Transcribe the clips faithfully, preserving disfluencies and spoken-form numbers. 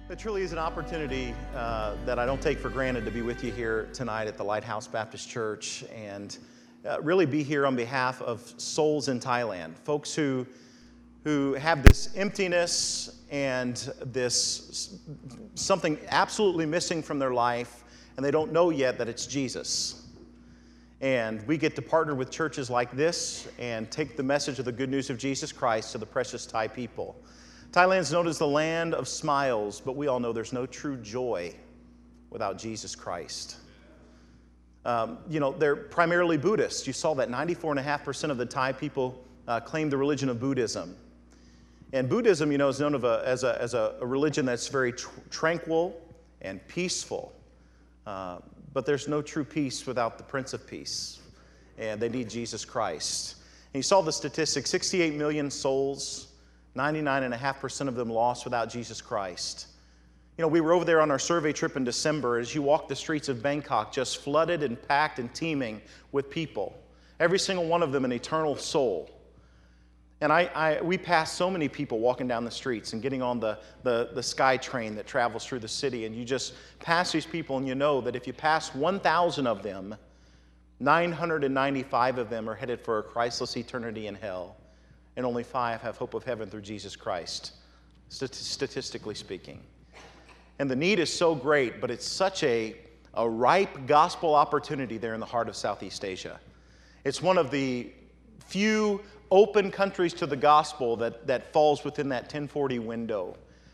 It truly is an opportunity uh, that I don't take for granted to be with you here tonight at the Lighthouse Baptist Church and uh, really be here on behalf of souls in Thailand, folks who, who have this emptiness and this something absolutely missing from their life, and they don't know yet that it's Jesus. And we get to partner with churches like this and take the message of the good news of Jesus Christ to the precious Thai people. Thailand is known as the land of smiles, but we all know there's no true joy without Jesus Christ. Um, you know, they're primarily Buddhists. You saw that ninety-four point five percent of the Thai people uh, claim the religion of Buddhism. And Buddhism, you know, is known of a, as, a, as a, a religion that's very tr- tranquil and peaceful. Uh, but there's no true peace without the Prince of Peace. And they need Jesus Christ. And you saw the statistics, sixty-eight million souls, ninety-nine point five percent of them lost without Jesus Christ. You know, we were over there on our survey trip in December. As you walk the streets of Bangkok, just flooded and packed and teeming with people. Every single one of them an eternal soul. And I, I, we passed so many people walking down the streets and getting on the, the, the sky train that travels through the city. And you just pass these people and you know that if you pass one thousand of them, nine hundred ninety-five of them are headed for a Christless eternity in hell. And only five have hope of heaven through Jesus Christ, statistically speaking. And the need is so great, but it's such a, a ripe gospel opportunity there in the heart of Southeast Asia. It's one of the few open countries to the gospel that, that falls within that ten forty window.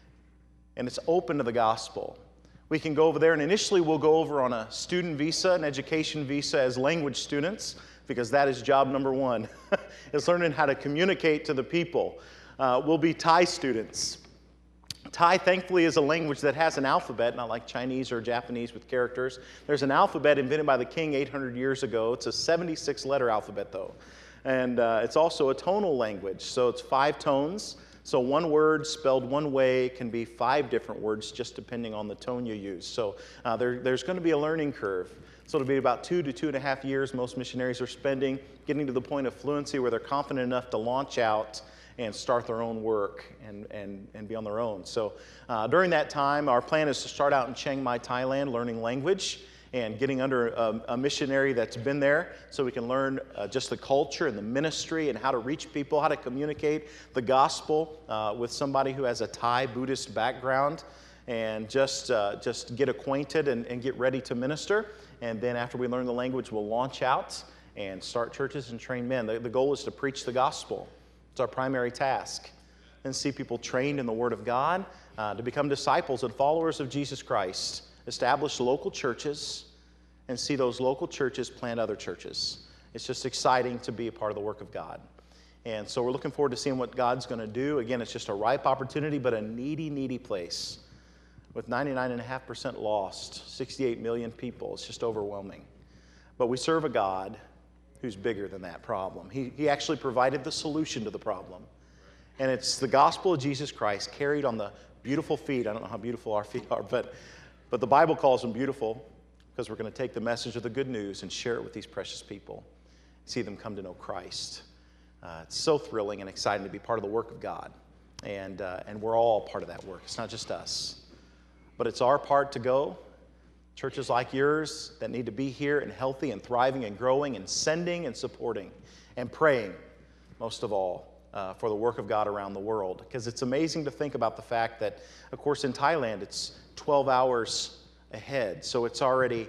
And it's open to the gospel. We can go over there, and initially we'll go over on a student visa, an education visa as language students, because that is job number one, is learning how to communicate to the people. Uh, we'll be Thai students. Thai, thankfully, is a language that has an alphabet, not like Chinese or Japanese with characters. There's an alphabet invented by the king eight hundred years ago. It's a seventy-six letter alphabet, though. And uh, it's also a tonal language, so it's five tones. So one word spelled one way can be five different words, just depending on the tone you use. So uh, there, there's going to be a learning curve. So it'll be about two to two and a half years most missionaries are spending getting to the point of fluency where they're confident enough to launch out and start their own work and, and, and be on their own. So uh, during that time, our plan is to start out in Chiang Mai, Thailand, learning language and getting under a, a missionary that's been there so we can learn uh, just the culture and the ministry and how to reach people, how to communicate the gospel uh, with somebody who has a Thai Buddhist background, and just, uh, just get acquainted and, and get ready to minister. And then after we learn the language, we'll launch out and start churches and train men. The, the goal is to preach the gospel. It's our primary task. And see people trained in the Word of God uh, to become disciples and followers of Jesus Christ. Establish local churches and see those local churches plant other churches. It's just exciting to be a part of the work of God. And so we're looking forward to seeing what God's going to do. Again, it's just a ripe opportunity, but a needy, needy place. With ninety-nine point five percent lost, sixty-eight million people, it's just overwhelming. But we serve a God who's bigger than that problem. He, he actually provided the solution to the problem. And it's the gospel of Jesus Christ carried on the beautiful feet. I don't know how beautiful our feet are, but, but the Bible calls them beautiful because we're going to take the message of the good news and share it with these precious people, see them come to know Christ. Uh, it's so thrilling and exciting to be part of the work of God. And, uh, and we're all part of that work. It's not just us. But it's our part to go. Churches like yours that need to be here and healthy and thriving and growing and sending and supporting and praying, most of all, uh, for the work of God around the world. Because it's amazing to think about the fact that, of course, in Thailand, it's twelve hours ahead. So it's already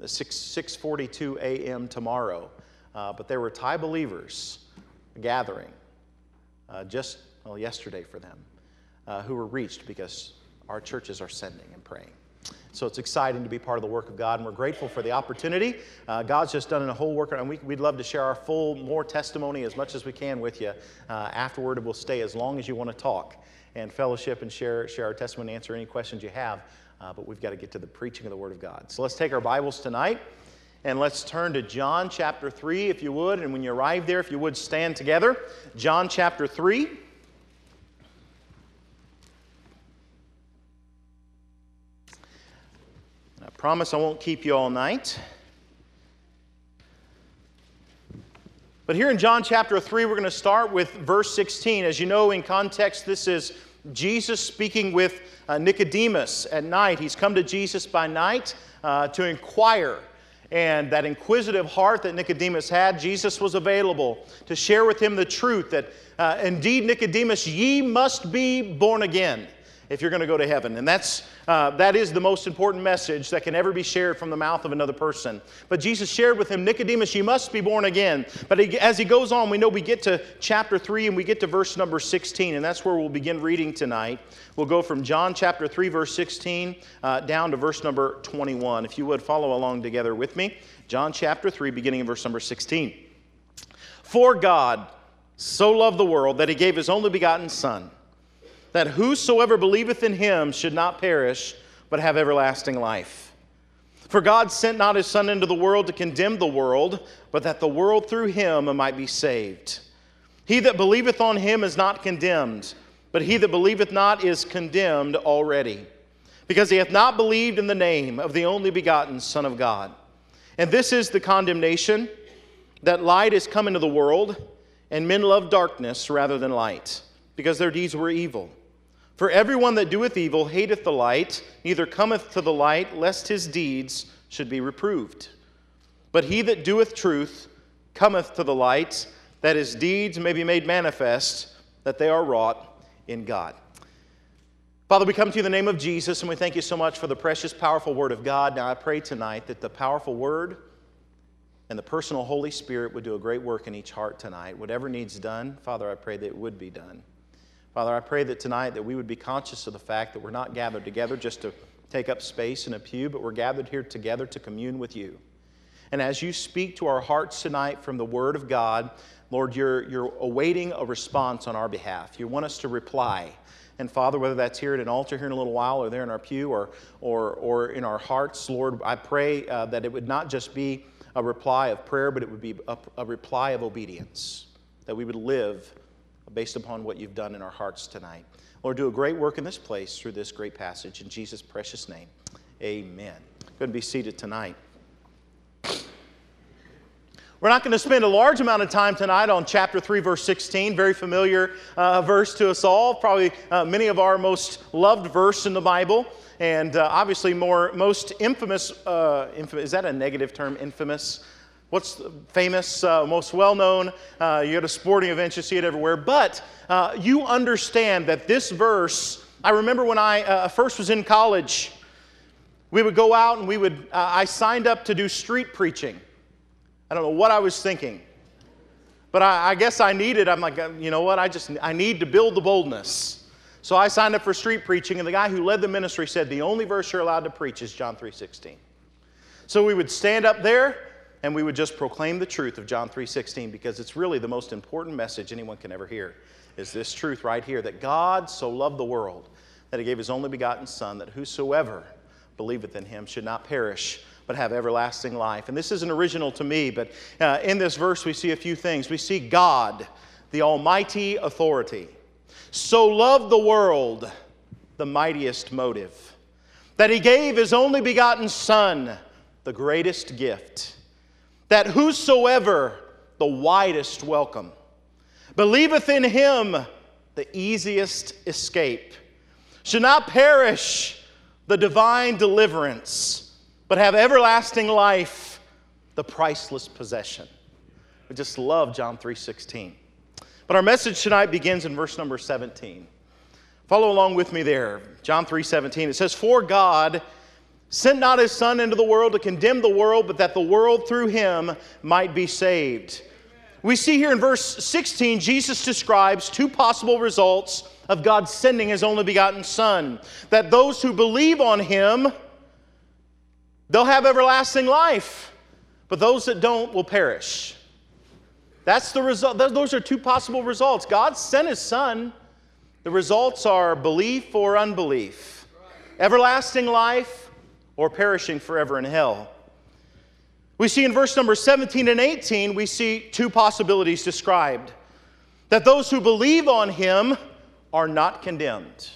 six forty-two a.m. tomorrow. Uh, but there were Thai believers gathering uh, just well, yesterday for them uh, who were reached because our churches are sending and praying. So it's exciting to be part of the work of God, and we're grateful for the opportunity. Uh, God's just done a whole work, and we, we'd love to share our full, more testimony as much as we can with you. Uh, afterward, we'll stay as long as you want to talk and fellowship and share, share our testimony, answer any questions you have. Uh, but we've got to get to the preaching of the Word of God. So let's take our Bibles tonight, and let's turn to John chapter three, if you would. And when you arrive there, if you would, stand together. John chapter three. I promise I won't keep you all night. But here in John chapter three, we're going to start with verse sixteen. As you know, in context, this is Jesus speaking with uh, Nicodemus at night. He's come to Jesus by night uh, to inquire. And that inquisitive heart that Nicodemus had, Jesus was available to share with him the truth that uh, indeed, Nicodemus, ye must be born again if you're going to go to heaven. And that's, uh, that is the most important message that can ever be shared from the mouth of another person. But Jesus shared with him, Nicodemus, you must be born again. But he, as he goes on, we know we get to chapter three and we get to verse number sixteen, and that's where we'll begin reading tonight. We'll go from John chapter three, verse sixteen, uh, down to verse number twenty-one. If you would follow along together with me. John chapter three, beginning in verse number sixteen. For God so loved the world that he gave his only begotten Son, that whosoever believeth in him should not perish, but have everlasting life. For God sent not his Son into the world to condemn the world, but that the world through him might be saved. He that believeth on him is not condemned, but he that believeth not is condemned already, because he hath not believed in the name of the only begotten Son of God. And this is the condemnation, that light is come into the world, and men love darkness rather than light, because their deeds were evil. For everyone that doeth evil hateth the light, neither cometh to the light, lest his deeds should be reproved. But he that doeth truth cometh to the light, that his deeds may be made manifest, that they are wrought in God. Father, we come to you in the name of Jesus, and we thank you so much for the precious, powerful Word of God. Now I pray tonight that the powerful Word and the personal Holy Spirit would do a great work in each heart tonight. Whatever needs done, Father, I pray that it would be done. Father, I pray that tonight that we would be conscious of the fact that we're not gathered together just to take up space in a pew, but we're gathered here together to commune with you. And as you speak to our hearts tonight from the Word of God, Lord, you're, you're awaiting a response on our behalf. You want us to reply. And Father, whether that's here at an altar here in a little while or there in our pew or, or, or in our hearts, Lord, I pray uh, that it would not just be a reply of prayer, but it would be a, a reply of obedience, that we would live based upon what you've done in our hearts tonight. Lord, do a great work in this place through this great passage. In Jesus' precious name, amen. Go and be seated tonight. We're not going to spend a large amount of time tonight on chapter three, verse sixteen. Very familiar uh, verse to us all. Probably uh, many of our most loved verse in the Bible. And uh, obviously more most infamous, uh, infamous, is that a negative term, infamous? What's famous, uh, most well-known? Uh, you go to sporting events, you see it everywhere. But uh, you understand that this verse, I remember when I uh, first was in college, we would go out and we would, uh, I signed up to do street preaching. I don't know what I was thinking. But I, I guess I needed, I'm like, you know what, I just, I need to build the boldness. So I signed up for street preaching, and the guy who led the ministry said, the only verse you're allowed to preach is John three sixteen. So we would stand up there, and we would just proclaim the truth of John three sixteen, because it's really the most important message anyone can ever hear, is this truth right here, that God so loved the world that he gave his only begotten Son, that whosoever believeth in him should not perish, but have everlasting life. And this isn't original to me, but uh, in this verse we see a few things. We see God, the almighty authority, so loved the world, the mightiest motive, that he gave his only begotten Son, the greatest gift, that whosoever, the widest welcome, believeth in him, the easiest escape, should not perish, the divine deliverance, but have everlasting life, the priceless possession. I just love John three sixteen. But our message tonight begins in verse number seventeen. Follow along with me there. John three seventeen. It says, for God sent not his Son into the world to condemn the world, but that the world through him might be saved. We see here in verse sixteen, Jesus describes two possible results of God sending his only begotten Son. That those who believe on him, they'll have everlasting life, but those that don't will perish. That's the result. Those are two possible results. God sent his Son. The results are belief or unbelief, everlasting life, or perishing forever in hell. We see in verse number seventeen and eighteen, we see two possibilities described. That those who believe on him are not condemned.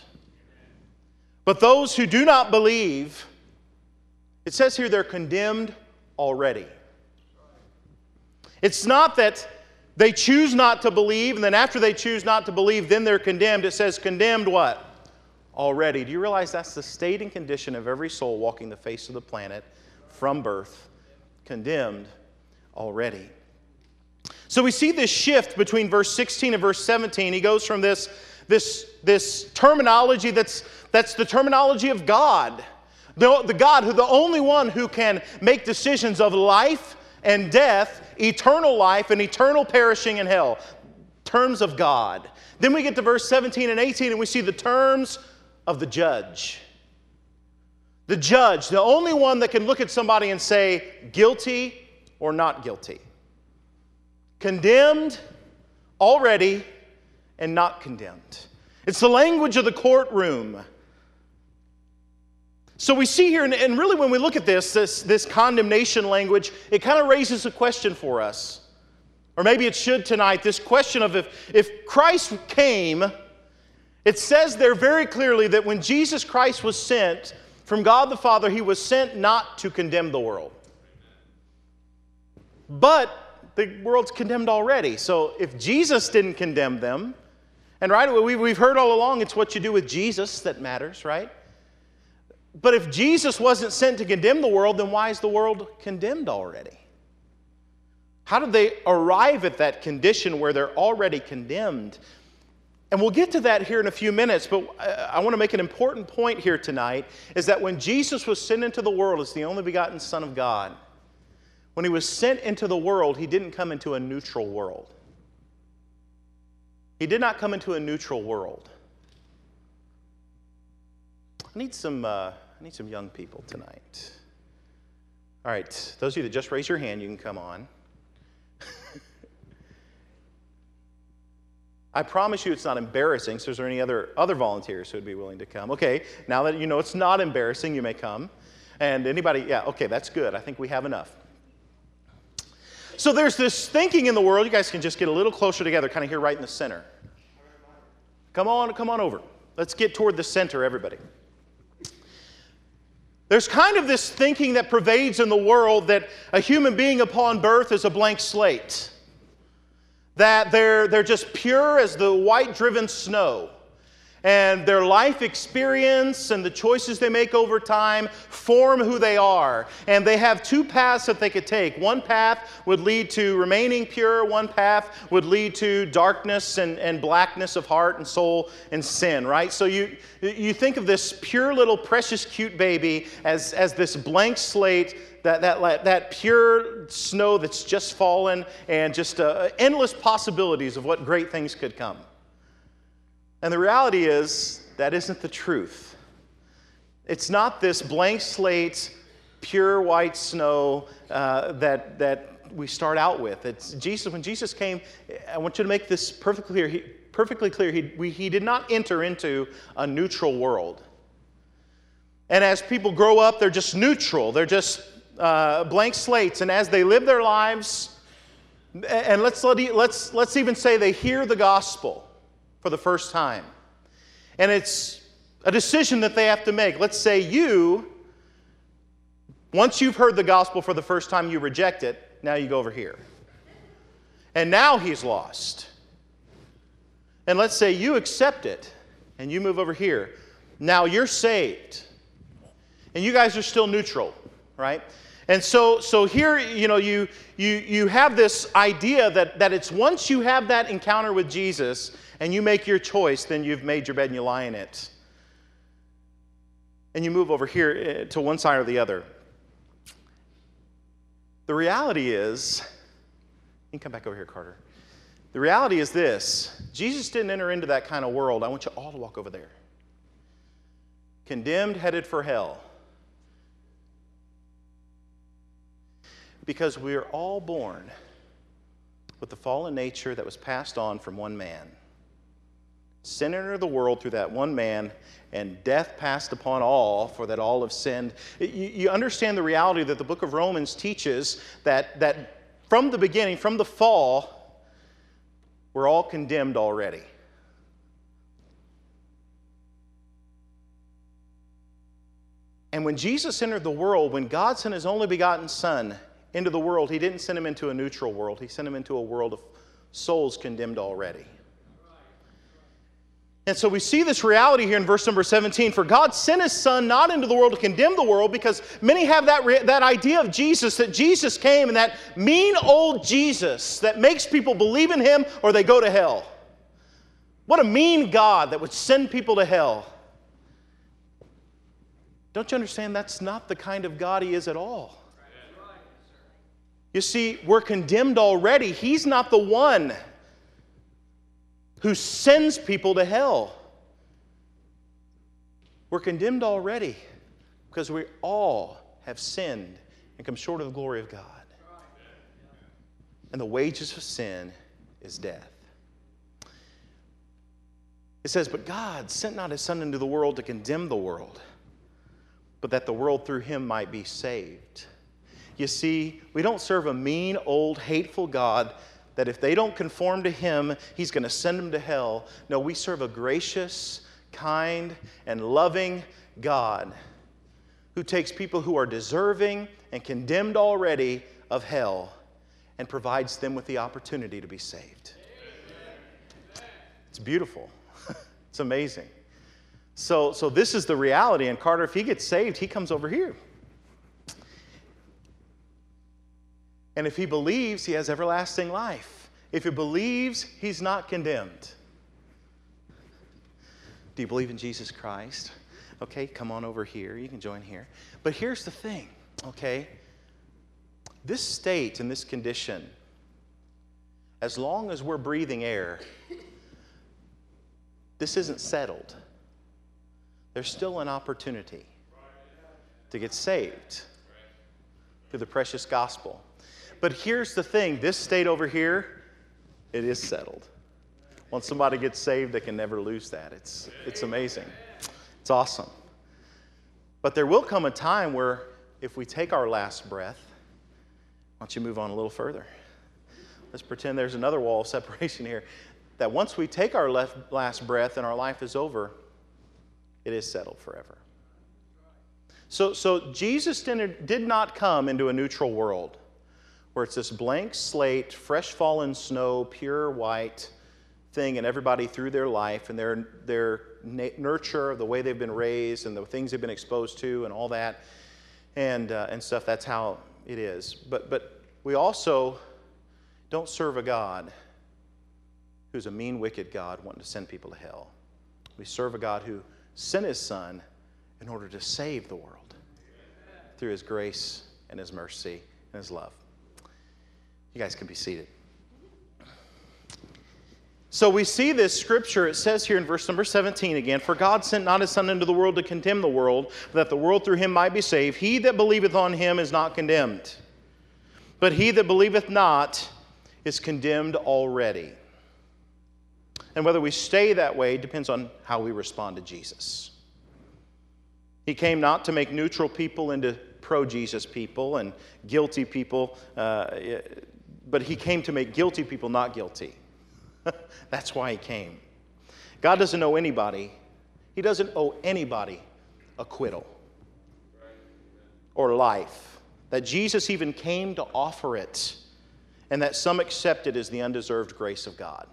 But those who do not believe, it says here they're condemned already. It's not that They choose not to believe, and then after they choose not to believe, then they're condemned. It says condemned what? Already. Do you realize that's the state and condition of every soul walking the face of the planet from birth? Condemned already. So we see this shift between verse sixteen and verse seventeen. He goes from this, this, this terminology that's, that's the terminology of God. The, the God, who the only one who can make decisions of life and death, eternal life and eternal perishing in hell. Terms of God. Then we get to verse seventeen and eighteen and we see the terms of the judge. The judge, the only one that can look at somebody and say guilty or not guilty. Condemned already and not condemned. It's the language of the courtroom. So we see here, and really when we look at this, this, this condemnation language, it kind of raises a question for us. Or maybe it should tonight, this question of if, if Christ came, it says there very clearly that when Jesus Christ was sent from God the Father, He was sent not to condemn the world. But the world's condemned already. So if Jesus didn't condemn them, and right, we've heard all along it's what you do with Jesus that matters, right? But if Jesus wasn't sent to condemn the world, then why is the world condemned already? How did they arrive at that condition where they're already condemned? And we'll get to that here in a few minutes, but I want to make an important point here tonight, is that when Jesus was sent into the world as the only begotten Son of God, when He was sent into the world, He didn't come into a neutral world. He did not come into a neutral world. I need some, uh, I need some young people tonight. All right, those of you that just raised your hand, you can come on. I promise you it's not embarrassing, so is there any other, other volunteers who would be willing to come? Okay, now that you know it's not embarrassing, you may come. And anybody, yeah, okay, that's good. I think we have enough. So there's this thinking in the world. You guys can just get a little closer together, kind of here right in the center. Come on, come on over. Let's get toward the center, everybody. There's kind of this thinking that pervades in the world that a human being upon birth is a blank slate. That they're, they're just pure as the white-driven snow. And their life experience and the choices they make over time form who they are. And they have two paths that they could take. One path would lead to remaining pure. One path would lead to darkness and, and blackness of heart and soul and sin, right? So you, you think of this pure little precious cute baby as, as this blank slate, that, that, that pure snow that's just fallen, and just uh, endless possibilities of what great things could come. And the reality is, that isn't the truth. It's not this blank slate, pure white snow uh, that, that we start out with. It's Jesus. When Jesus came, I want you to make this perfectly clear. He, perfectly clear. He, we, he did not enter into a neutral world. And as people grow up, they're just neutral. They're just uh, blank slates. And as they live their lives, and let's, let, let's, let's even say they hear the gospel for the first time. And it's a decision that they have to make. Let's say you, once you've heard the gospel for the first time, you reject it. Now you go over here. And now he's lost. And let's say you accept it and you move over here. Now you're saved. And you guys are still neutral, right? And so, so here, you know, you, you, you have this idea that, that it's once you have that encounter with Jesus and you make your choice, then you've made your bed and you lie in it. And you move over here to one side or the other. The reality is, you can come back over here, Carter. The reality is this: Jesus didn't enter into that kind of world. I want you all to walk over there. Condemned, headed for hell. Because we are all born with the fallen nature that was passed on from one man. Sin entered the world through that one man, and death passed upon all, for that all have sinned. You, you understand the reality that the book of Romans teaches, that, that from the beginning, from the fall, we're all condemned already. And when Jesus entered the world, when God sent His only begotten Son into the world, He didn't send Him into a neutral world. He sent Him into a world of souls condemned already. And so we see this reality here in verse number seventeen. For God sent his Son not into the world to condemn the world, because many have that, re- that idea of Jesus, that Jesus came and that mean old Jesus that makes people believe in him or they go to hell. What a mean God that would send people to hell. Don't you understand that's not the kind of God he is at all? You see, we're condemned already. He's not the one who sends people to hell. We're condemned already because we all have sinned and come short of the glory of God. And the wages of sin is death. It says, but God sent not his Son into the world to condemn the world, but that the world through him might be saved. You see, we don't serve a mean, old, hateful God that if they don't conform to him, he's going to send them to hell. No, we serve a gracious, kind, and loving God who takes people who are deserving and condemned already of hell and provides them with the opportunity to be saved. It's beautiful. It's amazing. So, so this is the reality. And Carter, if he gets saved, he comes over here. And if he believes, he has everlasting life. If he believes, he's not condemned. Do you believe in Jesus Christ? Okay, come on over here. You can join here. But here's the thing, okay? This state and this condition, as long as we're breathing air, this isn't settled. There's still an opportunity to get saved through the precious gospel. But here's the thing, this state over here, it is settled. Once somebody gets saved, they can never lose that. It's, it's amazing. It's awesome. But there will come a time where if we take our last breath, why don't you move on a little further? Let's pretend there's another wall of separation here. That once we take our left, last breath and our life is over, it is settled forever. So, so Jesus did, did not come into a neutral world where it's this blank slate, fresh fallen snow, pure white thing, and everybody through their life and their, their nurture, the way they've been raised and the things they've been exposed to and all that and, uh, and stuff, that's how it is. But, but we also don't serve a God who's a mean, wicked God wanting to send people to hell. We serve a God who sent his Son in order to save the world through his grace and his mercy and his love. You guys can be seated. So we see this scripture. It says here in verse number seventeen again, for God sent not his Son into the world to condemn the world, but that the world through him might be saved. He that believeth on him is not condemned, but he that believeth not is condemned already. And whether we stay that way depends on how we respond to Jesus. He came not to make neutral people into pro-Jesus people and guilty people, uh, but he came to make guilty people not guilty. That's why he came. God doesn't owe anybody, he doesn't owe anybody acquittal or life. That Jesus even came to offer it, and that some accept it as the undeserved grace of God.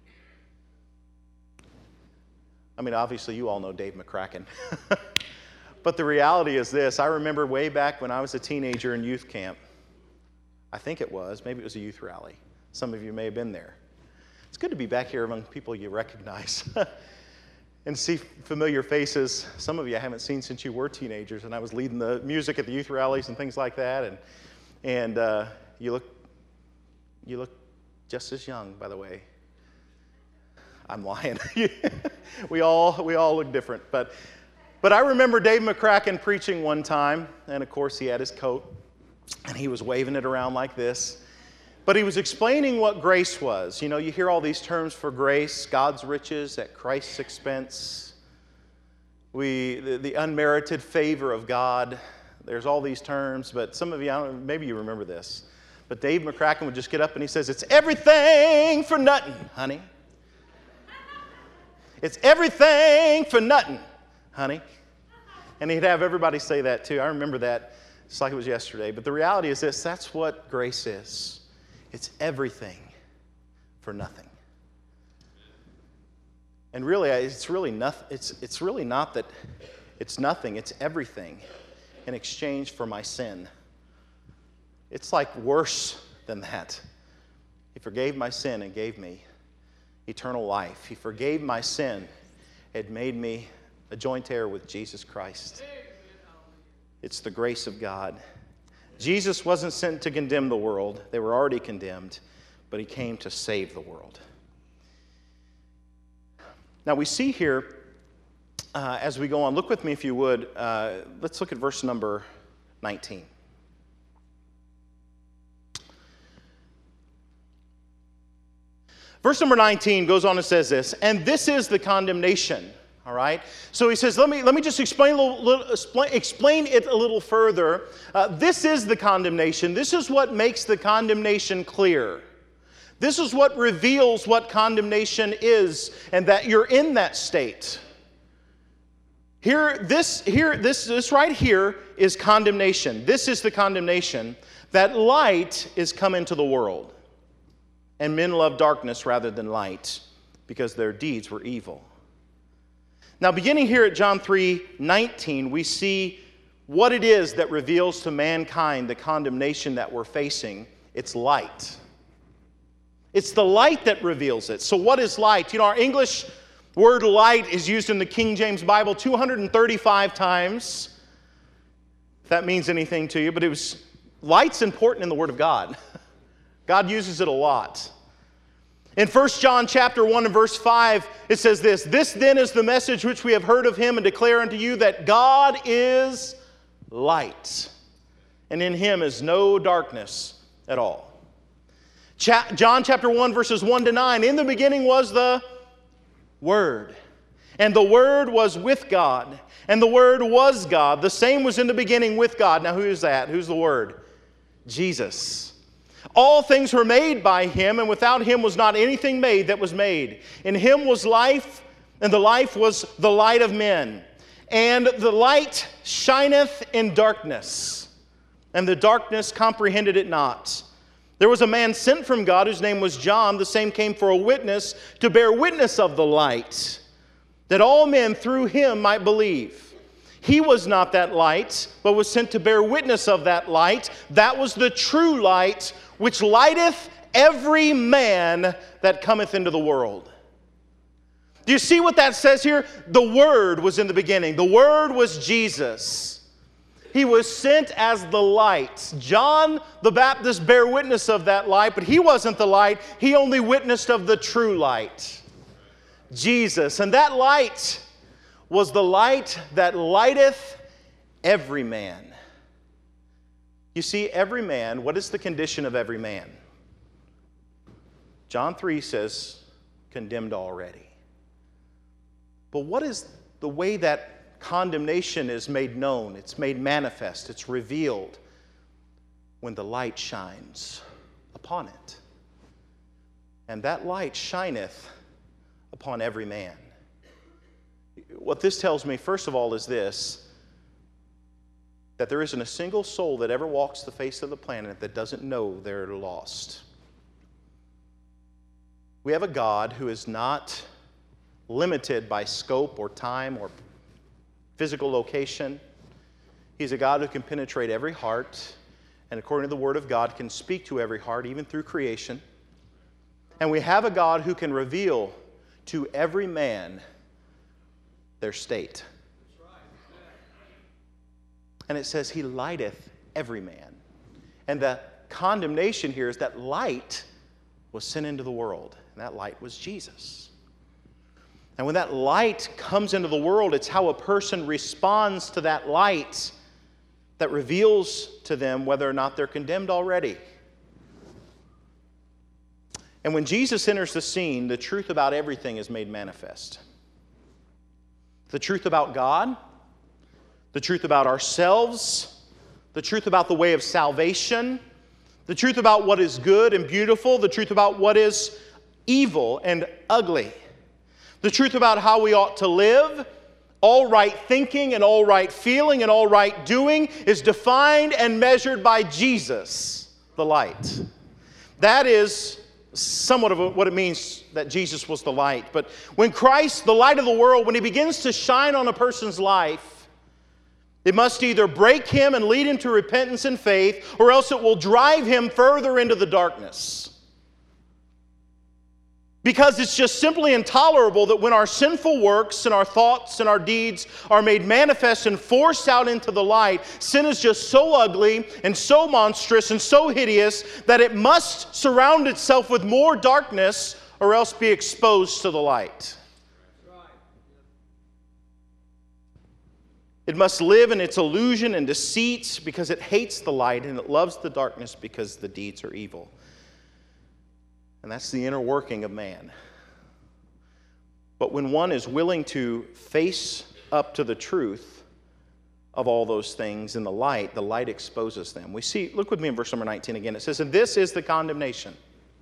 I mean, obviously, you all know Dave McCracken. But the reality is this. I remember way back when I was a teenager in youth camp. I think it was. Maybe it was a youth rally. Some of you may have been there. It's good to be back here among people you recognize and see familiar faces. Some of you I haven't seen since you were teenagers, and I was leading the music at the youth rallies and things like that. And, and uh, you look, you look just as young, by the way. I'm lying. we all we all look different. But but I remember Dave McCracken preaching one time, and of course he had his coat, and he was waving it around like this. But he was explaining what grace was. You know, you hear all these terms for grace, God's riches at Christ's expense, we the, the unmerited favor of God. There's all these terms, but some of you, I don't know, maybe you remember this. But Dave McCracken would just get up and he says, "It's everything for nothing, honey. It's everything for nothing, honey." And he'd have everybody say that too. I remember that. It's like it was yesterday. But the reality is this. That's what grace is. It's everything for nothing. And really, it's really nothing. It's, it's really not that it's nothing, it's everything in exchange for my sin. It's like worse than that. He forgave my sin and gave me eternal life. He forgave my sin and made me a joint heir with Jesus Christ. It's the grace of God. Jesus wasn't sent to condemn the world. They were already condemned, but he came to save the world. Now we see here, uh, as we go on, look with me if you would, uh, let's look at verse number nineteen. Verse number nineteen goes on and says this, and this is the condemnation, all right? So he says, let me, let me just explain, a little, little, explain, explain it a little further. Uh, this is the condemnation. This is what makes the condemnation clear. This is what reveals what condemnation is and that you're in that state. Here, this, here, this, this right here is condemnation. This is the condemnation, that light is come into the world. And men love darkness rather than light, because their deeds were evil. Now, beginning here at John three nineteen, we see what it is that reveals to mankind the condemnation that we're facing. It's light. It's the light that reveals it. So what is light? You know, our English word light is used in the King James Bible two hundred thirty-five times. If that means anything to you, but it was, light's important in the Word of God. God uses it a lot. In First John chapter one and verse five, it says this, this then is the message which we have heard of him and declare unto you, that God is light, and in him is no darkness at all. Cha- John chapter one verses one to nine, in the beginning was the Word, and the Word was with God, and the Word was God. The same was in the beginning with God. Now who is that? Who's the Word? Jesus. All things were made by him, and without him was not anything made that was made. In him was life, and the life was the light of men. And the light shineth in darkness, and the darkness comprehended it not. There was a man sent from God whose name was John. The same came for a witness, to bear witness of the light, that all men through him might believe. He was not that light, but was sent to bear witness of that light. That was the true light, which lighteth every man that cometh into the world. Do you see what that says here? The Word was in the beginning. The Word was Jesus. He was sent as the light. John the Baptist bare witness of that light, but he wasn't the light. He only witnessed of the true light, Jesus. And that light was the light that lighteth every man. You see, every man, what is the condition of every man? John three says, condemned already. But what is the way that condemnation is made known? It's made manifest. It's revealed when the light shines upon it. And that light shineth upon every man. What this tells me, first of all, is this, that there isn't a single soul that ever walks the face of the planet that doesn't know they're lost. We have a God who is not limited by scope or time or physical location. He's a God who can penetrate every heart, and according to the Word of God, can speak to every heart, even through creation. And we have a God who can reveal to every man their state. And it says, he lighteth every man. And the condemnation here is that light was sent into the world. And that light was Jesus. And when that light comes into the world, it's how a person responds to that light that reveals to them whether or not they're condemned already. And when Jesus enters the scene, the truth about everything is made manifest. The truth about God, the truth about ourselves, the truth about the way of salvation, the truth about what is good and beautiful, the truth about what is evil and ugly, the truth about how we ought to live, all right thinking and all right feeling and all right doing is defined and measured by Jesus, the light. That is somewhat of a, what it means that Jesus was the light. But when Christ, the light of the world, when he begins to shine on a person's life, it must either break him and lead him to repentance and faith, or else it will drive him further into the darkness. Because it's just simply intolerable that when our sinful works and our thoughts and our deeds are made manifest and forced out into the light, sin is just so ugly and so monstrous and so hideous that it must surround itself with more darkness or else be exposed to the light. It must live in its illusion and deceit because it hates the light, and it loves the darkness because the deeds are evil. And that's the inner working of man. But when one is willing to face up to the truth of all those things in the light, the light exposes them. We see, look with me in verse number nineteen again. It says, "And this is the condemnation,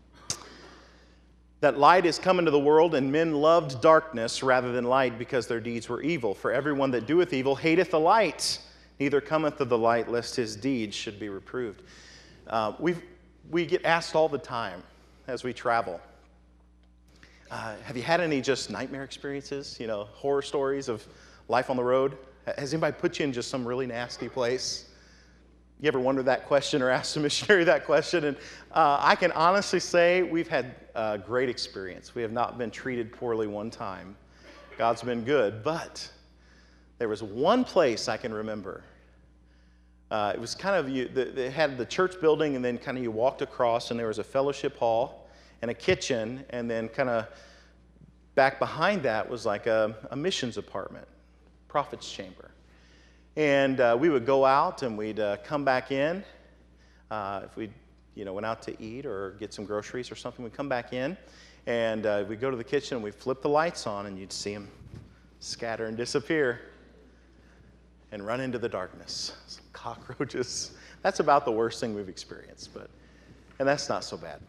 that light is come into the world, and men loved darkness rather than light, because their deeds were evil. For everyone that doeth evil hateth the light, neither cometh to the light, lest his deeds should be reproved." Uh, we we get asked all the time as we travel, uh, have you had any just nightmare experiences, you know, horror stories of life on the road? Has anybody put you in just some really nasty place? You ever wondered that question or asked a missionary that question? And uh, I can honestly say we've had a great experience. We have not been treated poorly one time. God's been good. But there was one place I can remember. Uh, it was kind of, you, the, they had the church building, and then kind of you walked across, and there was a fellowship hall and a kitchen, and then kind of back behind that was like a, a missions apartment, prophet's chamber. And uh, we would go out and we'd uh, come back in. Uh, if we, you know, went out to eat or get some groceries or something, we'd come back in, and uh, we'd go to the kitchen and we'd flip the lights on, and you'd see them scatter and disappear and run into the darkness. Some cockroaches. That's about the worst thing we've experienced, but and that's not so bad.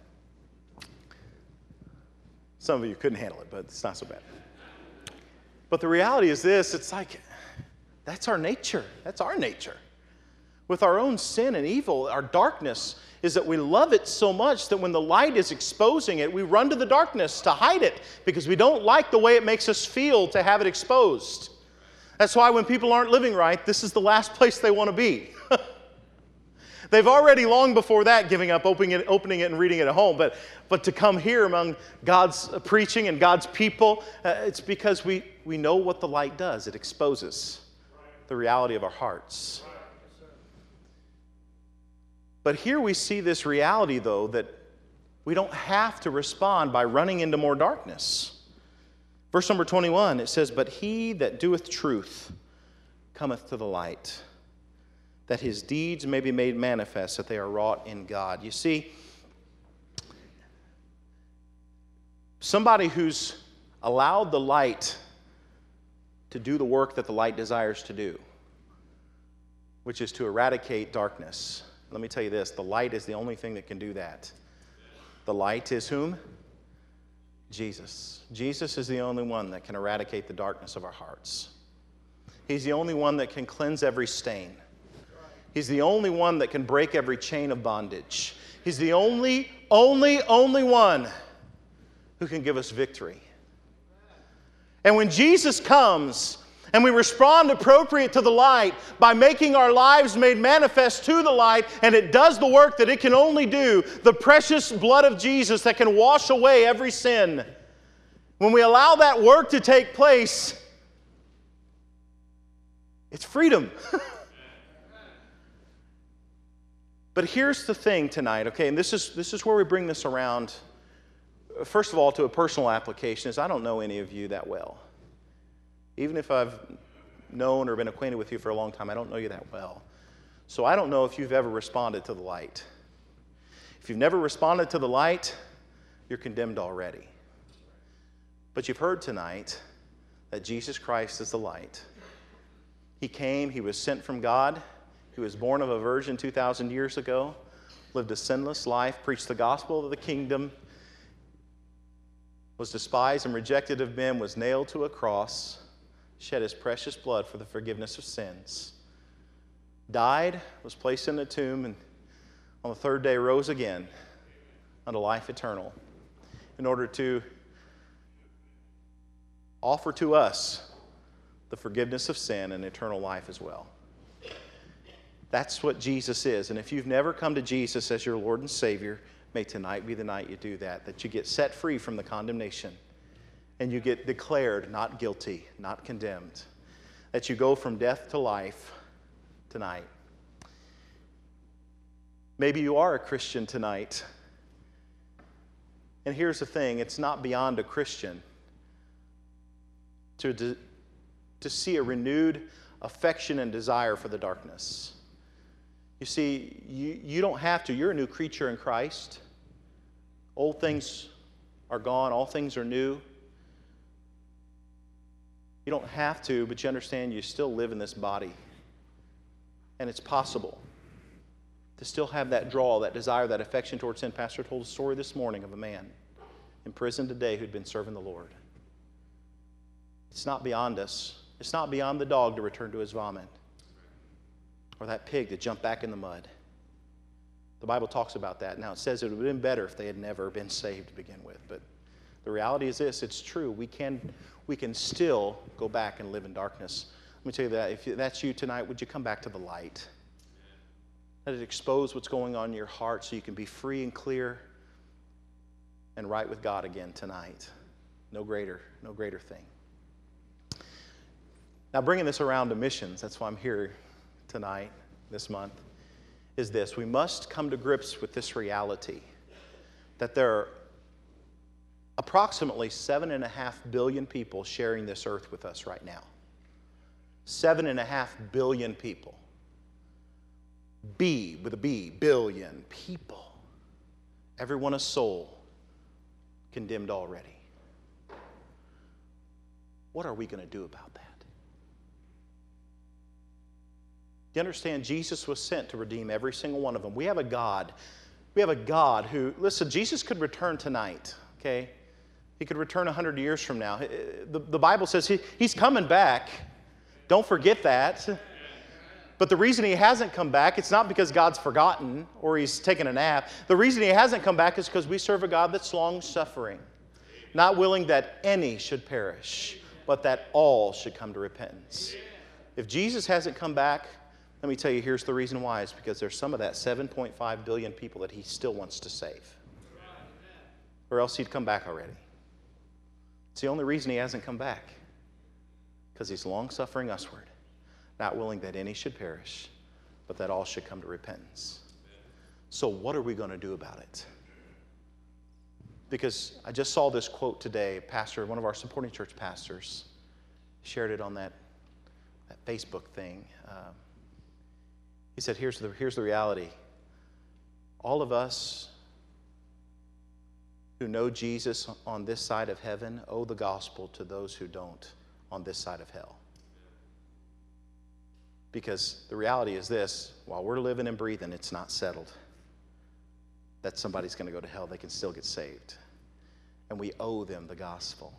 Some of you couldn't handle it, but it's not so bad. But the reality is this, it's like, that's our nature. That's our nature. With our own sin and evil, our darkness is that we love it so much that when the light is exposing it, we run to the darkness to hide it because we don't like the way it makes us feel to have it exposed. That's why when people aren't living right, this is the last place they want to be. They've already long before that giving up opening it, opening it and reading it at home. But, but to come here among God's preaching and God's people, uh, it's because we, we know what the light does. It exposes the reality of our hearts. But here we see this reality, though, that we don't have to respond by running into more darkness. Verse number twenty-one, it says, "But he that doeth truth cometh to the light, that his deeds may be made manifest, that they are wrought in God." You see, somebody who's allowed the light to do the work that the light desires to do, which is to eradicate darkness. Let me tell you this, the light is the only thing that can do that. The light is whom? Jesus. Jesus is the only one that can eradicate the darkness of our hearts. He's the only one that can cleanse every stain. He's the only one that can break every chain of bondage. He's the only, only, only one who can give us victory. And when Jesus comes and we respond appropriate to the light by making our lives made manifest to the light, and it does the work that it can only do, the precious blood of Jesus that can wash away every sin. When we allow that work to take place, it's freedom. But here's the thing tonight, okay, and this is, this is where we bring this around, first of all, to a personal application, is I don't know any of you that well. Even if I've known or been acquainted with you for a long time, I don't know you that well. So I don't know if you've ever responded to the light. If you've never responded to the light, you're condemned already. But you've heard tonight that Jesus Christ is the light. He came, he was sent from God. He was born of a virgin two thousand years ago, lived a sinless life, preached the gospel of the kingdom, was despised and rejected of men, was nailed to a cross, shed his precious blood for the forgiveness of sins, died, was placed in a tomb, and on the third day rose again unto life eternal. in order to offer to us the forgiveness of sin and eternal life as well. That's what Jesus is. And if you've never come to Jesus as your Lord and Savior, may tonight be the night you do that, that you get set free from the condemnation and you get declared not guilty, not condemned, that you go from death to life tonight. Maybe you are a Christian tonight. And here's the thing, it's not beyond a Christian to, to, to see a renewed affection and desire for the darkness. You see, you, you don't have to. You're a new creature in Christ. Old things are gone. All things are new. You don't have to, but you understand you still live in this body. And it's possible to still have that draw, that desire, that affection towards sin. Pastor told a story this morning of a man in prison today who'd been serving the Lord. It's not beyond us. It's not beyond the dog to return to his vomit, or that pig to jump back in the mud. The Bible talks about that. Now, it says it would have been better if they had never been saved to begin with. But the reality is this, it's true. We can, we can still go back and live in darkness. Let me tell you that. If that's you tonight, would you come back to the light? Let it expose what's going on in your heart so you can be free and clear and right with God again tonight. No greater, no greater thing. Now, bringing this around to missions, that's why I'm here tonight, this month, is this. We must come to grips with this reality that there are approximately seven and a half billion people sharing this earth with us right now. Seven and a half billion people. B with a B, billion people. Everyone a soul condemned already. What are we going to do about that? Do you understand? Jesus was sent to redeem every single one of them. We have a God. We have a God who, listen, Jesus could return tonight, okay? He could return one hundred years from now. The, the Bible says he, he's coming back. Don't forget that. But the reason he hasn't come back, it's not because God's forgotten or he's taken a nap. The reason he hasn't come back is because we serve a God that's long-suffering, not willing that any should perish, but that all should come to repentance. If Jesus hasn't come back, let me tell you, here's the reason why. It's because there's some of that seven point five billion people that he still wants to save. Or else he'd come back already. It's the only reason he hasn't come back. Because he's long-suffering usward, not willing that any should perish, but that all should come to repentance. So what are we going to do about it? Because I just saw this quote today. Pastor, one of our supporting church pastors, shared it on that, that Facebook thing. Um, he said, here's the, here's the reality. All of us who know Jesus on this side of heaven owe the gospel to those who don't on this side of hell. Because the reality is this, while we're living and breathing, it's not settled that somebody's going to go to hell. They can still get saved. And we owe them the gospel.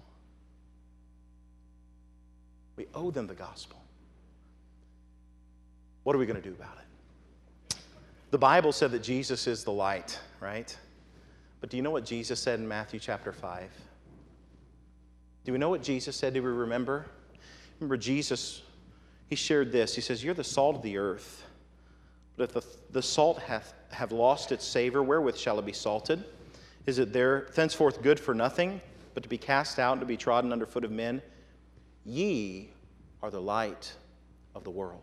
We owe them the gospel. What are we going to do about it? The Bible said that Jesus is the light, right? But do you know what Jesus said in Matthew chapter five? Do we know what Jesus said? Do we remember? Remember Jesus, he shared this. He says, you're the salt of the earth. But if the, the salt hath have lost its savor, wherewith shall it be salted? Is it there thenceforth good for nothing, but to be cast out and to be trodden under foot of men? Ye are the light of the world.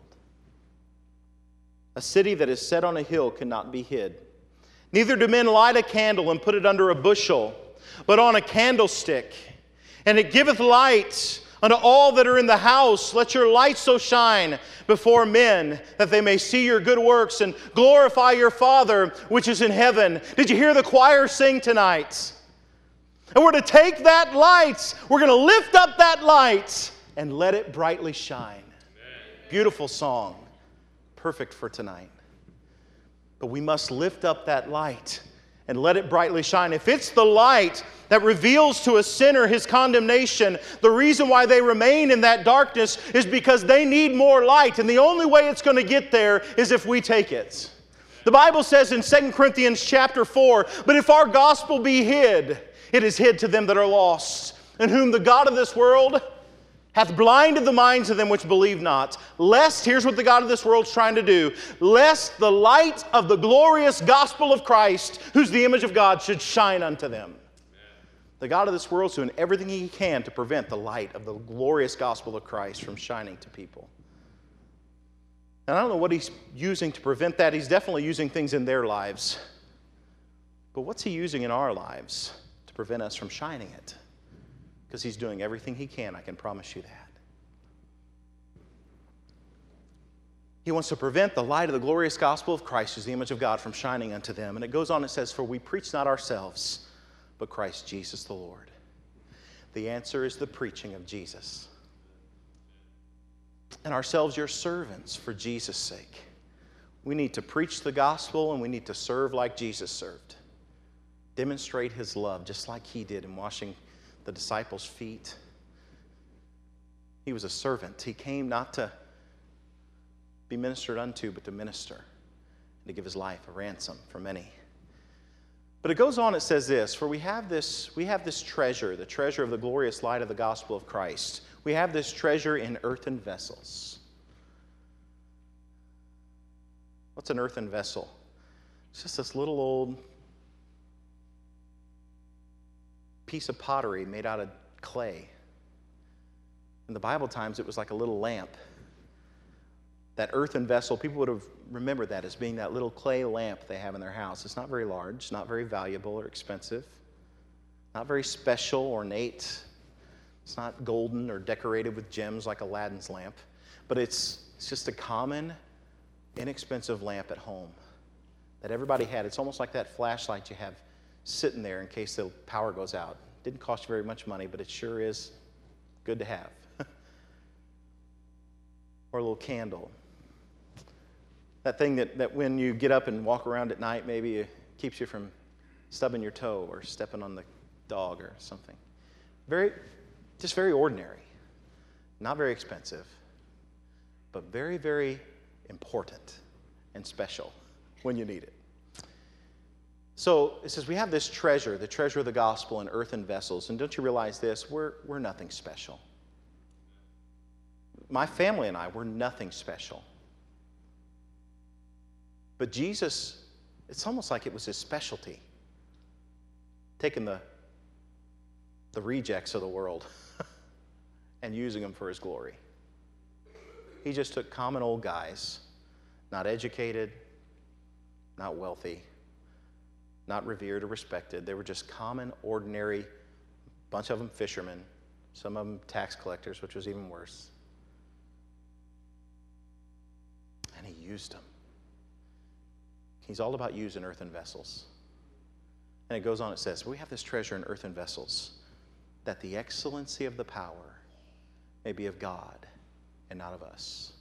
A city that is set on a hill cannot be hid. Neither do men light a candle and put it under a bushel, but on a candlestick. And it giveth light unto all that are in the house. Let your light so shine before men that they may see your good works and glorify your Father which is in heaven. Did you hear the choir sing tonight? And we're to take that light, we're going to lift up that light and let it brightly shine. Amen. Beautiful song. Perfect for tonight. But we must lift up that light and let it brightly shine. If it's the light that reveals to a sinner his condemnation, the reason why they remain in that darkness is because they need more light. And the only way it's going to get there is if we take it. The Bible says in Second Corinthians chapter four, but if our gospel be hid, It is hid to them that are lost, in whom the God of this world hath blinded the minds of them which believe not, lest," here's what the God of this world's trying to do, "lest the light of the glorious gospel of Christ, who's the image of God, should shine unto them." Amen. The God of this world's doing everything he can to prevent the light of the glorious gospel of Christ from shining to people. And I don't know what he's using to prevent that. He's definitely using things in their lives. But what's he using in our lives to prevent us from shining it? Because he's doing everything he can, I can promise you that. He wants to prevent the light of the glorious gospel of Christ, who's the image of God, from shining unto them. And it goes on, it says, "For we preach not ourselves, but Christ Jesus the Lord." The answer is the preaching of Jesus. "And ourselves your servants for Jesus' sake." We need to preach the gospel, and we need to serve like Jesus served. Demonstrate his love just like he did in washing the disciples' feet. He was a servant. He came not to be ministered unto, but to minister and to give his life a ransom for many. But it goes on, it says this, "For we have this, we have this treasure, the treasure of the glorious light of the gospel of Christ. We have this treasure in earthen vessels." What's an earthen vessel? It's just this little old piece of pottery made out of clay. In the Bible times, it was like a little lamp. That earthen vessel, people would have remembered that as being that little clay lamp they have in their house. It's not very large, not very valuable or expensive, not very special, ornate. It's not golden or decorated with gems like Aladdin's lamp, but it's, it's just a common, inexpensive lamp at home that everybody had. It's almost like that flashlight you have sitting there in case the power goes out. Didn't cost you very much money, but it sure is good to have. Or a little candle. That thing that, that when you get up and walk around at night, maybe it keeps you from stubbing your toe or stepping on the dog or something. Very, just very ordinary. Not very expensive, but very, very important and special when you need it. So it says we have this treasure, the treasure of the gospel in earthen vessels. And don't you realize this? We're, we're nothing special. My family and I, we're nothing special. But Jesus, it's almost like it was his specialty. Taking the, the rejects of the world and using them for his glory. He just took common old guys, not educated, not wealthy, not revered or respected. They were just common, ordinary, bunch of them fishermen, some of them tax collectors, which was even worse. And he used them. He's all about using earthen vessels. And it goes on, it says, we have this treasure in earthen vessels, that the excellency of the power may be of God and not of us.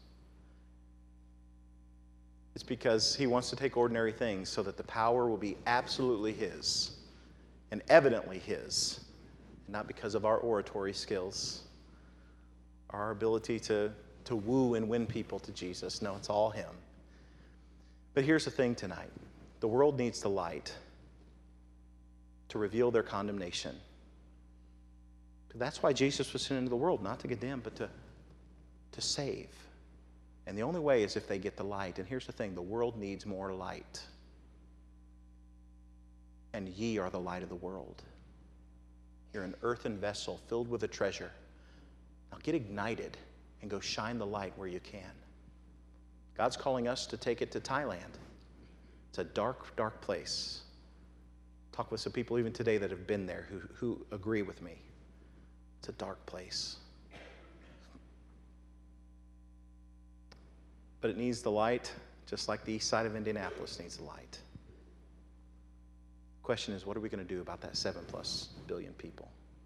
It's because he wants to take ordinary things so that the power will be absolutely his and evidently his, and not because of our oratory skills, our ability to, to woo and win people to Jesus. No, it's all him. But here's the thing tonight. The world needs the light to reveal their condemnation. That's why Jesus was sent into the world, not to condemn, but to, to save. And the only way is if they get the light. And here's the thing, the world needs more light. And ye are the light of the world. You're an earthen vessel filled with a treasure. Now get ignited and go shine the light where you can. God's calling us to take it to Thailand. It's a dark, dark place. Talk with some people even today that have been there who, who agree with me. It's a dark place. But it needs the light, just like the east side of Indianapolis needs the light. The question is, what are we going to do about that seven plus billion people?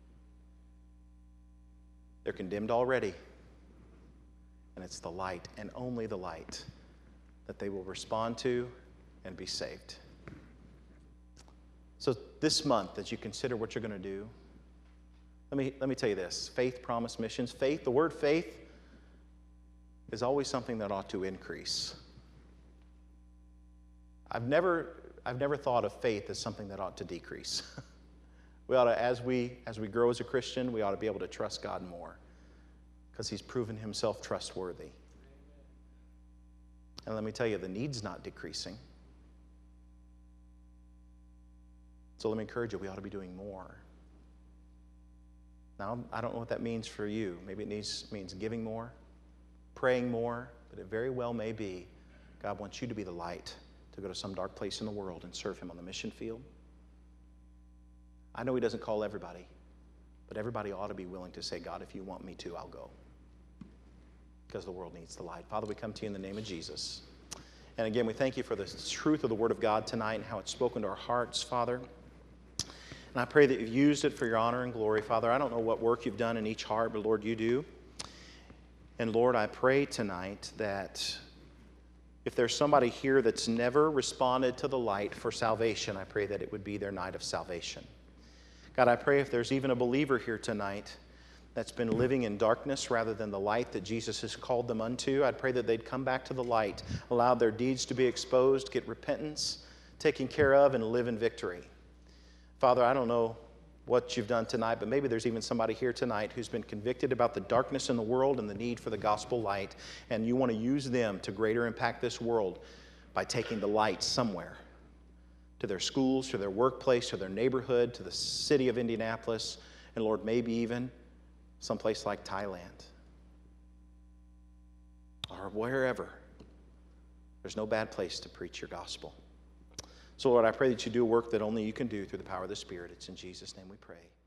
They're condemned already. And it's the light, and only the light, that they will respond to and be saved. So this month, as you consider what you're going to do, let me, let me tell you this. Faith, promise, missions. Faith, the word faith, is always something that ought to increase. I've never, I've never thought of faith as something that ought to decrease. We ought to, as we, as we grow as a Christian, we ought to be able to trust God more because he's proven himself trustworthy. And let me tell you, the need's not decreasing. So let me encourage you, we ought to be doing more. Now, I don't know what that means for you. Maybe it needs, means giving more, praying more, but it very well may be God wants you to be the light to go to some dark place in the world and serve him on the mission field. I know he doesn't call everybody, but everybody ought to be willing to say, God, if you want me to, I'll go. Because the world needs the light. Father, we come to you in the name of Jesus. And again, we thank you for the truth of the Word of God tonight and how it's spoken to our hearts, Father. And I pray that you've used it for your honor and glory, Father. I don't know what work you've done in each heart, but Lord, you do. And Lord, I pray tonight that if there's somebody here that's never responded to the light for salvation, I pray that it would be their night of salvation. God, I pray if there's even a believer here tonight that's been living in darkness rather than the light that Jesus has called them unto, I'd pray that they'd come back to the light, allow their deeds to be exposed, get repentance taken care of, and live in victory. Father, I don't know what you've done tonight, but maybe there's even somebody here tonight who's been convicted about the darkness in the world and the need for the gospel light, and you want to use them to greater impact this world by taking the light somewhere, to their schools, to their workplace, to their neighborhood, to the city of Indianapolis, and Lord, maybe even someplace like Thailand or wherever. There's no bad place to preach your gospel. So Lord, I pray that you do a work that only you can do through the power of the Spirit. It's in Jesus' name we pray.